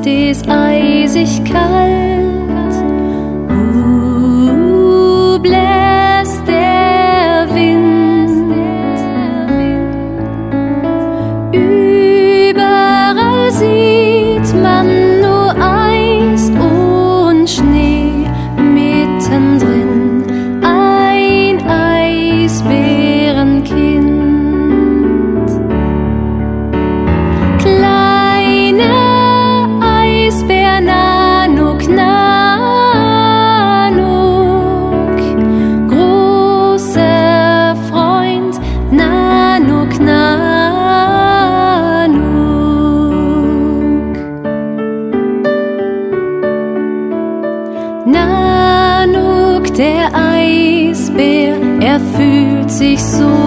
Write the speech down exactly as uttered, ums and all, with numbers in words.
ist eisig kalt. Uh, bläst der Wind. Überall sieht man nur Eis und Schnee, mittendrin ein Eisbärenkind. Nanook, der Eisbär, er fühlt sich so